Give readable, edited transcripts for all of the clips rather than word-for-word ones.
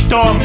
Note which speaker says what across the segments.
Speaker 1: nicht dumm.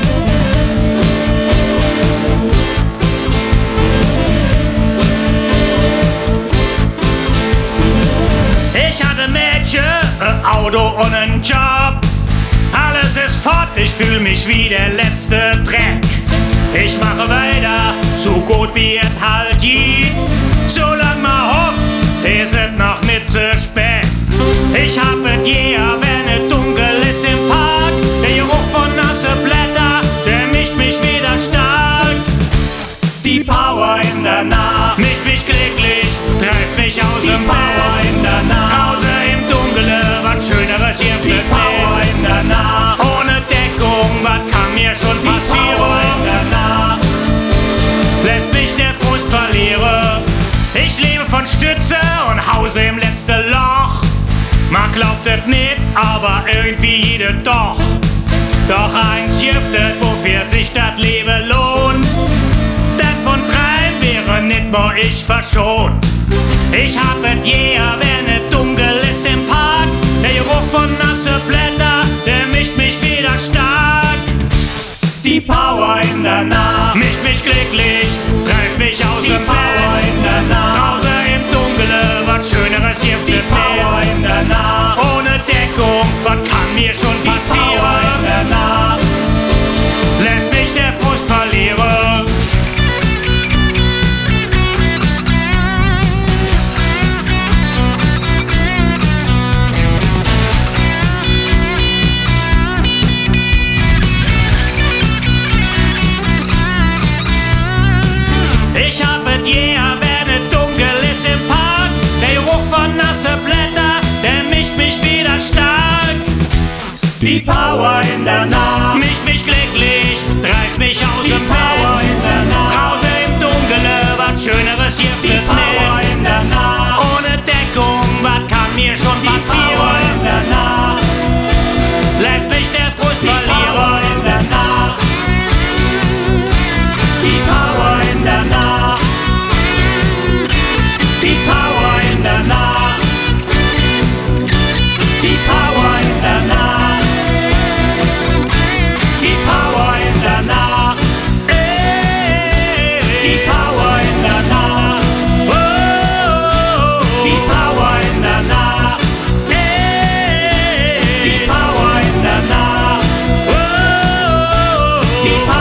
Speaker 1: Ich hatte Mädchen, ein Auto und einen Job. Alles ist fort, ich fühl mich wie der letzte Dreck. Ich mache weiter, so gut wie es halt geht. Solang man hofft, ist es noch nicht zu spät. Ich hab es yeah, wenn es dunkel ist im Park. Der Geruch von nasse Blätter, der mischt mich wieder stark. Die Power in der Nacht mischt mich glücklich, treibt mich aus dem Power in der Nacht. Draußen im Dunkeln, was Schöneres hier für die Power in der Nacht. Ohne Deckung, was kann mir schon passieren? Power in der Nacht lässt mich der Frust verlieren. Ich lebe von Stütze und hause im letzten Loch. Mag läuft es nicht, aber irgendwie jedes doch. Doch eins giftet, wofür sich das Leben lohnt. Denn von dreien wäre nicht mehr ich verschont. Ich hab es yeah, wenn es dunkel ist im Park. Der Geruch von nasse Blätter, der mischt mich wieder stark. Die Power in der Nacht mischt mich glücklich, treibt mich aus dem Power in der Nacht. Draußen im Dunkeln, was Schöneres gibt es nicht. Power in der Nacht. Ohne Deckung, was kann mir schon passieren? Power in der Nacht lässt mich der Frust verlieren. Ich hab es yeah, wenn es dunkel ist im Park. Der Geruch von nasse Blätter, der mischt mich wieder stark. Die Power in der Nacht mischt mich glücklich, treibt mich aus dem Power in der Nacht. Draußen im Dunkeln, was Schöneres hier für die Power in der Nacht. Ohne Deckung, was kann mir schon passieren? Power in der Nacht lässt mich der Frust verlieren. Power in der Nacht. Die Power in der Nacht. Die Power in der Nacht. Die Power in der Nacht. Die Power in der Nacht. Die Power in der Nacht. Die Power in der Nacht. Die Power in der Nacht. Die Power